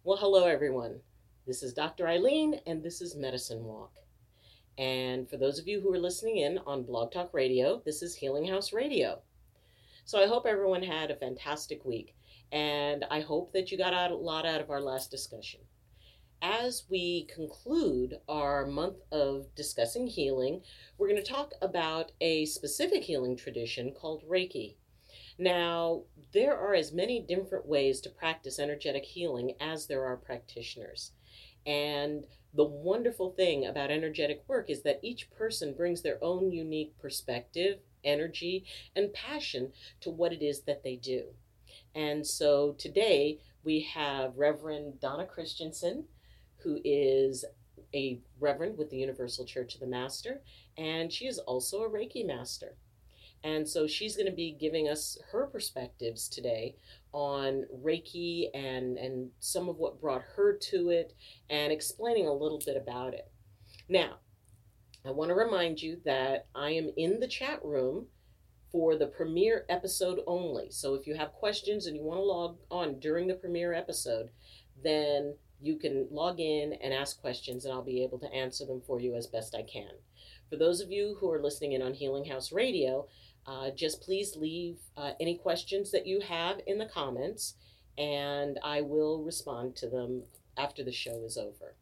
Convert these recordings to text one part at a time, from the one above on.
Well, hello everyone. This is Dr. Eileen, and this is Medicine Walk. And for those of you who are listening in on Blog Talk Radio, this is Healing House Radio. So I hope everyone had a fantastic week, and I hope that you got a lot out of our last discussion. As we conclude our month of discussing healing, we're going to talk about a specific healing tradition called Reiki. Now, there are as many different ways to practice energetic healing as there are practitioners. And the wonderful thing about energetic work is that each person brings their own unique perspective, energy, and passion to what it is that they do. And so today we have Reverend Donna Christensen, who is a reverend with the Universal Church of the Master, and she is also a Reiki master. And so she's going to be giving us her perspectives today on Reiki and some of what brought her to it and explaining a little bit about it. Now, I want to remind you that I am in the chat room for the premiere episode only. So if you have questions and you want to log on during the premiere episode, then you can log in and ask questions and I'll be able to answer them for you as best I can. For those of you who are listening in on Healing House Radio, just please leave any questions that you have in the comments, and I will respond to them after the show is over.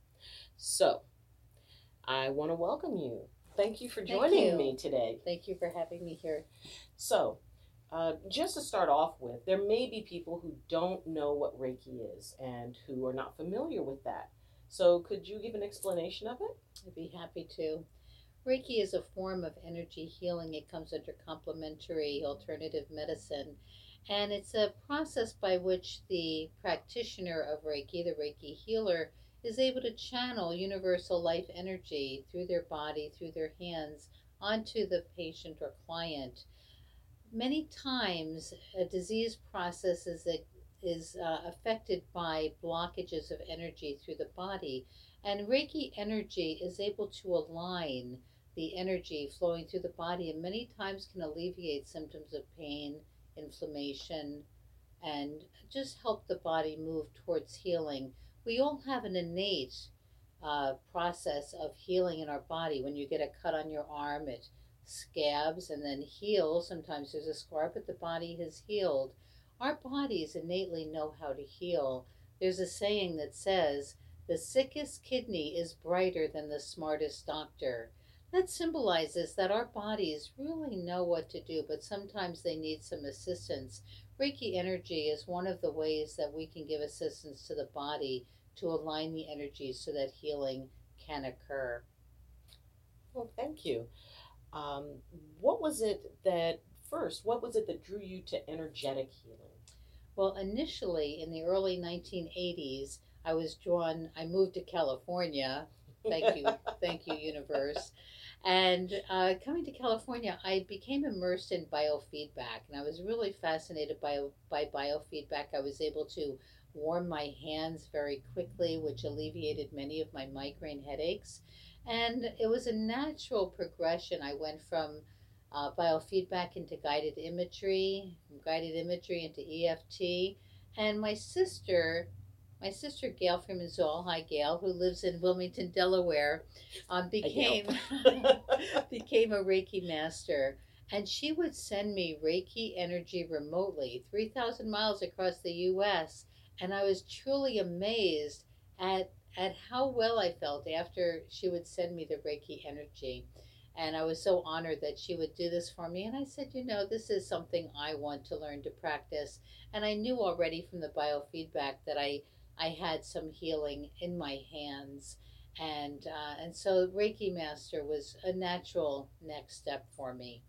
So, I want to welcome you. Thank you for joining me today. Thank you for having me here. So, just to start off with, there may be people who don't know what Reiki is and who are not familiar with that. So, could you give an explanation of it? I'd be happy to. Reiki is a form of energy healing. It comes under complementary alternative medicine. And it's a process by which the practitioner of Reiki, the Reiki healer, is able to channel universal life energy through their body, through their hands, onto the patient or client. Many times, a disease process is affected by blockages of energy through the body. And Reiki energy is able to align the energy flowing through the body and many times can alleviate symptoms of pain, inflammation, and just help the body move towards healing. We all have an innate process of healing in our body. When you get a cut on your arm, it scabs and then heals. Sometimes there's a scar, but the body has healed. Our bodies innately know how to heal. There's a saying that says, "The sickest kidney is brighter than the smartest doctor." That symbolizes that our bodies really know what to do, but sometimes they need some assistance. Reiki energy is one of the ways that we can give assistance to the body to align the energy so that healing can occur. Well, thank you. What was it that drew you to energetic healing? Well, initially in the early 1980s, I moved to California. Thank you, universe. And coming to California, I became immersed in biofeedback, and I was really fascinated by biofeedback. I was able to warm my hands very quickly, which alleviated many of my migraine headaches. And it was a natural progression. I went from biofeedback into guided imagery, from guided imagery into EFT. And my sister Gail Freeman Zoll, hi Gail, who lives in Wilmington, Delaware, became became a Reiki master. And she would send me Reiki energy remotely, 3,000 miles across the U.S. And I was truly amazed at how well I felt after she would send me the Reiki energy. And I was so honored that she would do this for me. And I said, this is something I want to learn to practice. And I knew already from the biofeedback that I had some healing in my hands. And so Reiki Master was a natural next step for me.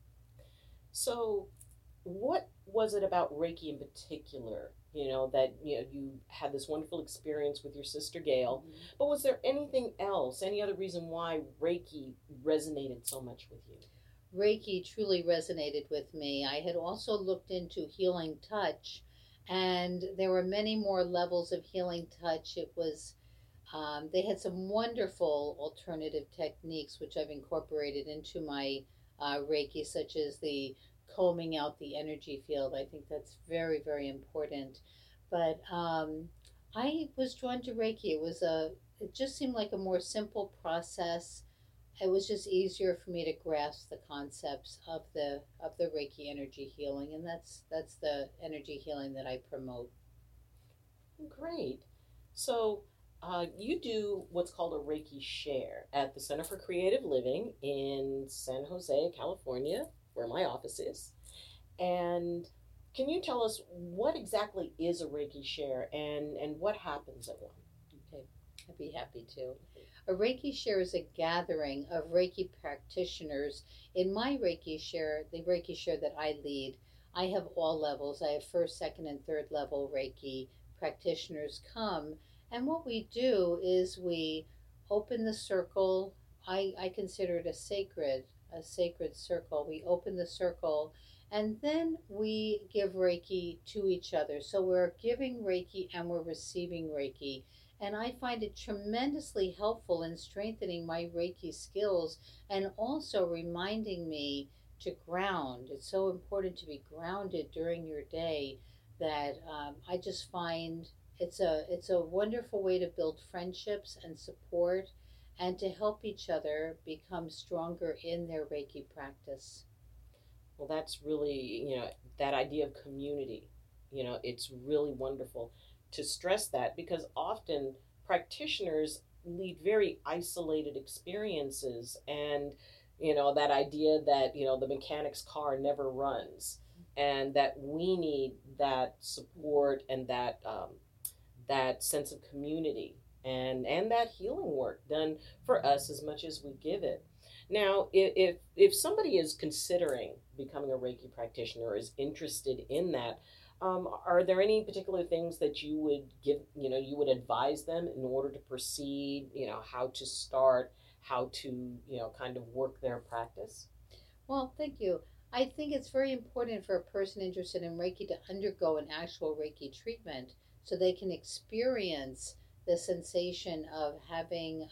So what was it about Reiki in particular, that you had this wonderful experience with your sister Gail, mm-hmm. but was there anything else, any other reason why Reiki resonated so much with you? Reiki truly resonated with me. I had also looked into healing touch, and there were many more levels of healing touch. It was they had some wonderful alternative techniques which I've incorporated into my Reiki, such as the combing out the energy field. I think that's very, very important. But I I was drawn to Reiki. It just seemed like a more simple process. It was just easier for me to grasp the concepts of the Reiki energy healing, and that's the energy healing that I promote. Great. So, you do what's called a Reiki share at the Center for Creative Living in San Jose, California, where my office is. And can you tell us what exactly is a Reiki share and what happens at one? Okay, I'd be happy to. A Reiki share is a gathering of Reiki practitioners. In my Reiki share, the Reiki share that I lead, I have all levels. I have first, second, and third level Reiki practitioners come. And what we do is we open the circle. I consider it a sacred circle. We open the circle and then we give Reiki to each other. So we're giving Reiki and we're receiving Reiki. And I find it tremendously helpful in strengthening my Reiki skills and also reminding me to ground. It's so important to be grounded during your day that I just find it's a wonderful way to build friendships and support and to help each other become stronger in their Reiki practice. Well, that's really, that idea of community. It's really wonderful to stress that because often practitioners lead very isolated experiences and, that idea that, the mechanic's car never runs and that we need that support and that sense of community and that healing work done for us as much as we give it. Now, if somebody is considering becoming a Reiki practitioner or is interested in that, are there any particular things that you would give, you would advise them in order to proceed, how to start, how to, kind of work their practice? Well, thank you. I think it's very important for a person interested in Reiki to undergo an actual Reiki treatment so they can experience the sensation of having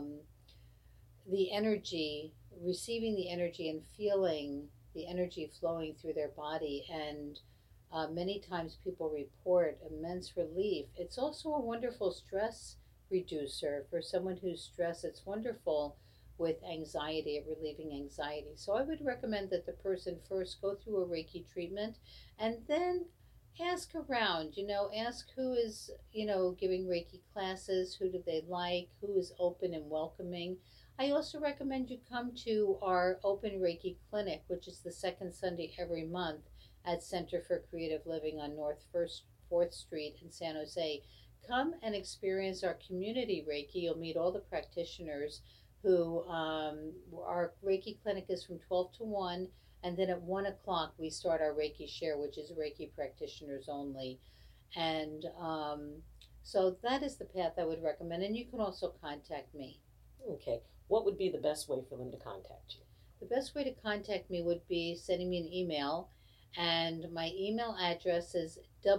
the energy, receiving the energy and feeling the energy flowing through their body. And many times people report immense relief. It's also a wonderful stress reducer for someone who's stressed. It's wonderful with anxiety, at relieving anxiety. So I would recommend that the person first go through a Reiki treatment and then ask around, ask who is, giving Reiki classes, who do they like, who is open and welcoming. I also recommend you come to our open Reiki clinic, which is the second Sunday every month at Center for Creative Living on North 4th Street in San Jose. Come and experience our community Reiki. You'll meet all the practitioners who, our Reiki clinic is from 12 to 1, and then at 1 o'clock we start our Reiki share, which is Reiki practitioners only. And so that is the path I would recommend. And you can also contact me. Okay. What would be the best way for them to contact you? The best way to contact me would be sending me an email. And my email address is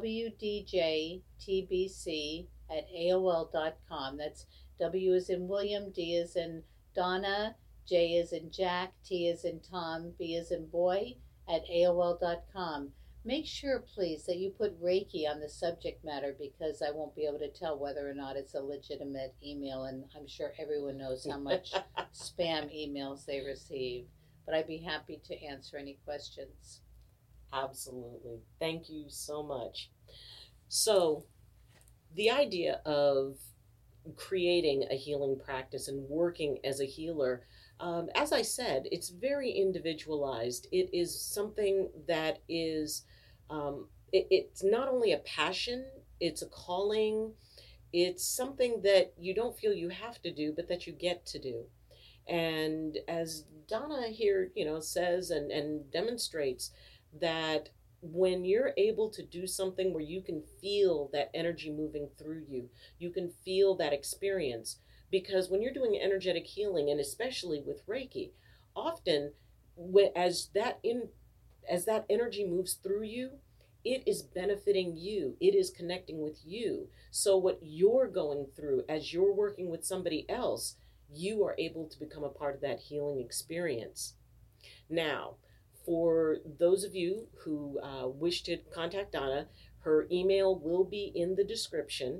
wdjtbc@aol.com. That's W as in William, D as in Donna, J as in Jack, T as in Tom, B as in boy, at AOL.com. Make sure, please, that you put Reiki on the subject matter because I won't be able to tell whether or not it's a legitimate email, and I'm sure everyone knows how much spam emails they receive. But I'd be happy to answer any questions. Absolutely. Thank you so much. So, the idea of creating a healing practice and working as a healer, as I said, it's very individualized. It is something that is, it's not only a passion, it's a calling, it's something that you don't feel you have to do, but that you get to do. And as Donna here, says and demonstrates, that when you're able to do something where you can feel that energy moving through you, you can feel that experience. Because when you're doing energetic healing, and especially with Reiki, often as that energy moves through you, it is benefiting you. It is connecting with you. So what you're going through as you're working with somebody else, you are able to become a part of that healing experience. Now, for those of you who wish to contact Donna, her email will be in the description.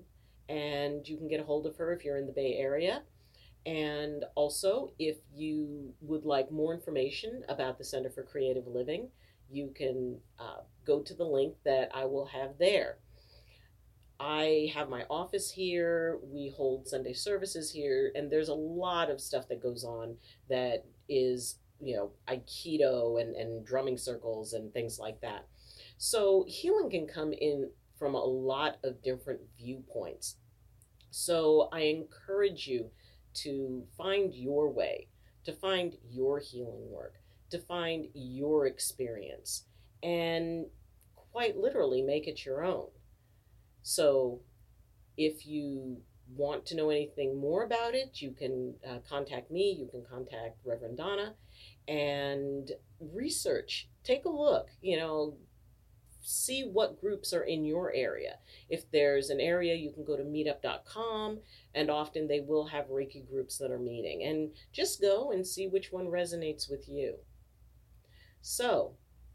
and you can get a hold of her if you're in the Bay Area. And also, if you would like more information about the Center for Creative Living, you can go to the link that I will have there. I have my office here. We hold Sunday services here, and there's a lot of stuff that goes on that is, Aikido and drumming circles and things like that. So healing can come in from a lot of different viewpoints. So I encourage you to find your way, to find your healing work, to find your experience, and quite literally make it your own. So if you want to know anything more about it, you can contact me, you can contact Reverend Donna, and research. Take a look, see what groups are in your area. If there's an area, you can go to meetup.com, and often they will have Reiki groups that are meeting. And just go and see which one resonates with you. So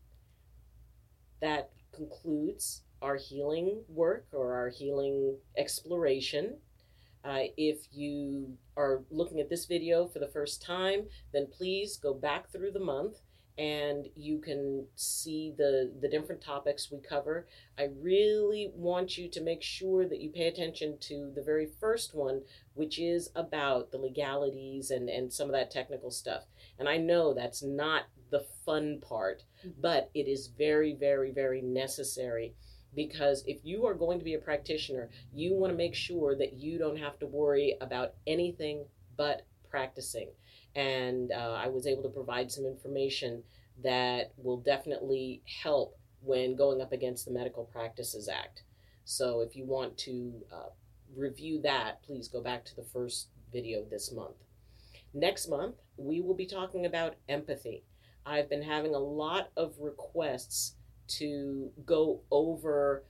that concludes our healing work or our healing exploration. If you are looking at this video for the first time, then please go back through the month and you can see the different topics we cover. I really want you to make sure that you pay attention to the very first one, which is about the legalities and some of that technical stuff. And I know that's not the fun part, but it is very, very, very necessary. Because if you are going to be a practitioner, you want to make sure that you don't have to worry about anything but practicing. And I was able to provide some information that will definitely help when going up against the Medical Practices Act. So if you want to review that, please go back to the first video this month. Next month, we will be talking about empathy. I've been having a lot of requests to go over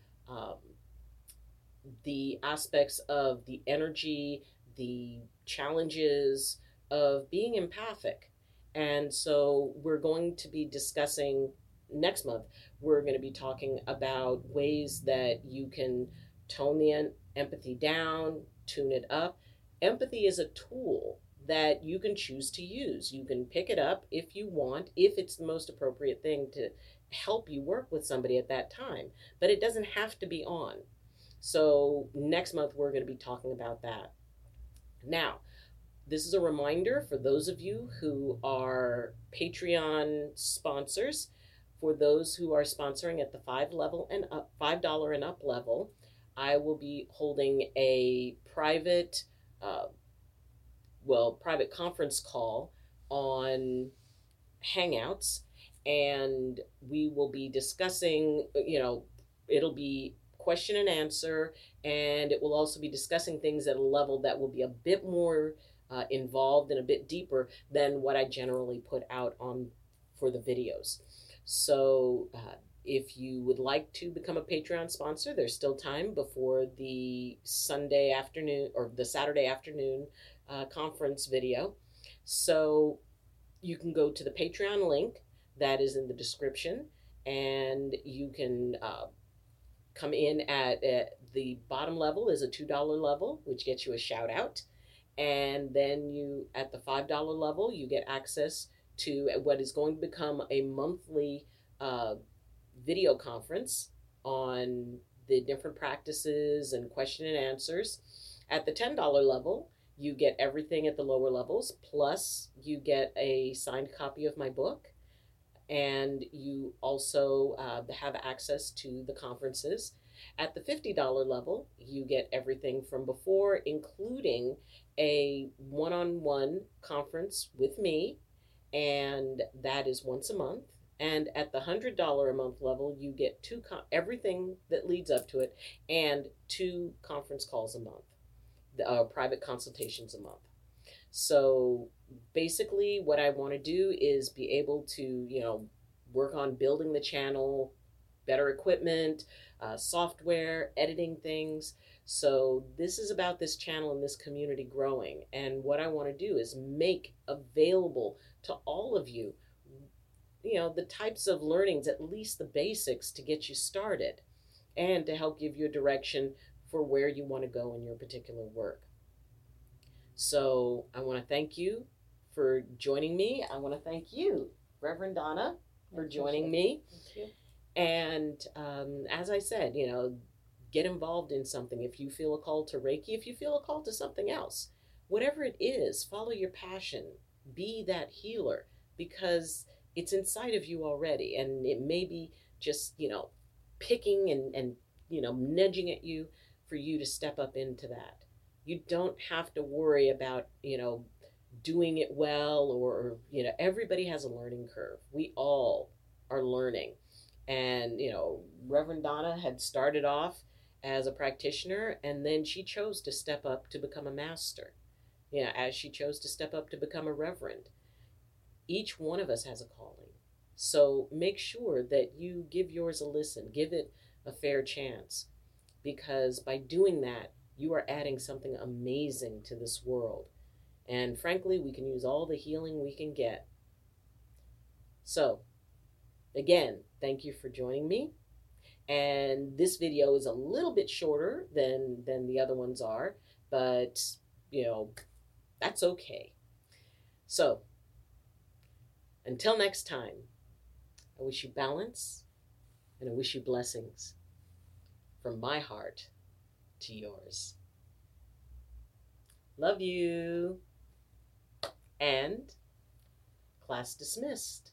the aspects of the energy, the challenges of being empathic. And so we're going to be discussing next month, we're going to be talking about ways that you can tone the empathy down, tune it up. Empathy is a tool that you can choose to use. You can pick it up if you want, if it's the most appropriate thing to help you work with somebody at that time, but it doesn't have to be on. So next month we're going to be talking about that. Now, this is a reminder for those of you who are Patreon sponsors. For those who are sponsoring at the $5 and up level, I will be holding a private conference call on Hangouts, and we will be discussing, it'll be question and answer, and it will also be discussing things at a level that will be a bit more involved and a bit deeper than what I generally put out on for the videos. So if you would like to become a Patreon sponsor, there's still time before the Sunday afternoon or the Saturday afternoon conference video. So you can go to the Patreon link that is in the description, and you can come in at the bottom level is a $2 level, which gets you a shout out. And then you, at the $5 level, you get access to what is going to become a monthly video conference on the different practices and question and answers. At the $10 level, you get everything at the lower levels, plus you get a signed copy of my book, and you also have access to the conferences. At the $50 level, you get everything from before, including a one-on-one conference with me, and that is once a month. And at the $100 a month level, you get everything that leads up to it, and 2 conference calls a month, private consultations a month. So basically what I want to do is be able to, work on building the channel, better equipment, software, editing things. So this is about this channel and this community growing. And what I want to do is make available to all of you, the types of learnings, at least the basics, to get you started and to help give you a direction for where you want to go in your particular work. So I want to thank you for joining me. I want to thank you, Reverend Donna, for joining me. Thank you. And as I said, get involved in something. If you feel a call to Reiki, if you feel a call to something else, whatever it is, follow your passion. Be that healer, because it's inside of you already. And it may be just, picking and nudging at you for you to step up into that. You don't have to worry about, doing it well, or, everybody has a learning curve. We all are learning. And, Reverend Donna had started off as a practitioner, and then she chose to step up to become a master, as she chose to step up to become a reverend. Each one of us has a calling. So make sure that you give yours a listen, give it a fair chance, because by doing that, you are adding something amazing to this world. And frankly, we can use all the healing we can get. So, again, thank you for joining me. And this video is a little bit shorter than the other ones are, but, that's okay. So, until next time, I wish you balance, and I wish you blessings from my heart to yours. Love you. And class dismissed.